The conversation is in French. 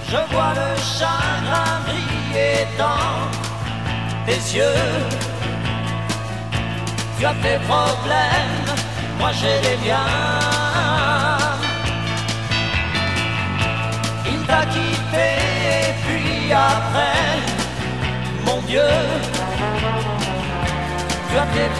Je vois le chagrin briller dans tes yeux. Tu as tes problèmes, moi j'ai les miens. Il t'a quitté et puis après, mon Dieu, tu as tes